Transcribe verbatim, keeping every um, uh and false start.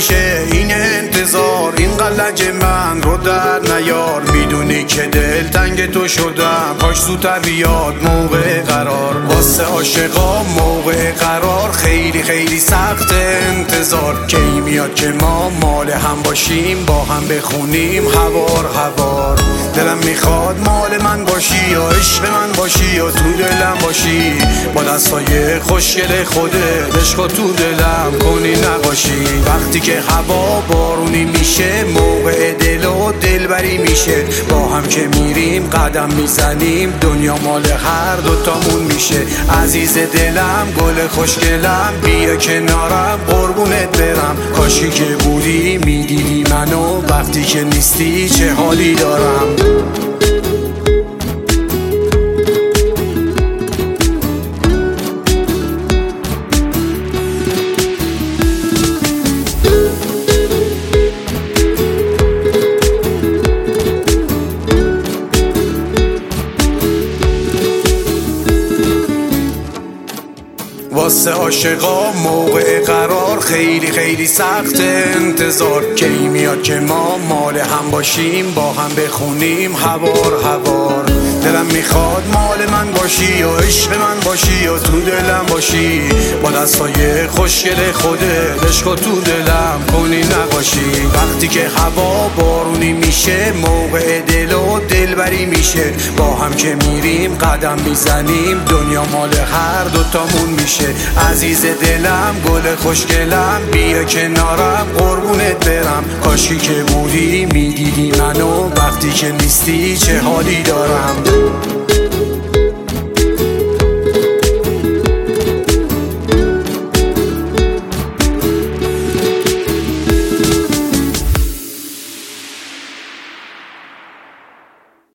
میشه این انتظار، این قلج من رو در نیار. میدونی که دل تنگ تو شدم، کاش زودتر بیاد موقع قرار. واسه عاشقا موقع قرار خیلی خیلی سخت انتظار. کی میاد که ما مال هم باشیم، با هم بخونیم هوار هوار. دلم میخواد مال من باشی یا عشق من باشی یا تو دلم باشی، با دستای خوشگل خودت عشق تو دلم کنی نباشی. وقتی که هوا بارونی میشه موقع دل و دلبری میشه، با هم که میریم قدم میزنیم دنیا مال هر دوتامون میشه. عزیز دلم گل خوشگلم بیا کنارم قربونت برم. کاشی که بودی میدیدی منو، وقتی که نیستی چه حالی دارم. واسه عاشقا موقع قرار خیلی خیلی سخت انتظار. کی میاد که ما مال هم باشیم، با هم بخونیم هوار هوار. دلم میخواد مال من باشی یا عشق من باشی یا تو دلم باشی، با دستای خوشگل خودت عشق تو دلم کنی نباشی. وقتی که هوا بارونی میشه موقع دل و دلبری میشه، با هم که میریم قدم میزنیم دنیا مال هر دوتامون میشه. عزیز دلم گل خوشگلم بیا کنارم قربونت برم. کاشی که بودی میدیدی منو، وقتی که نیستی چه حالی دارم.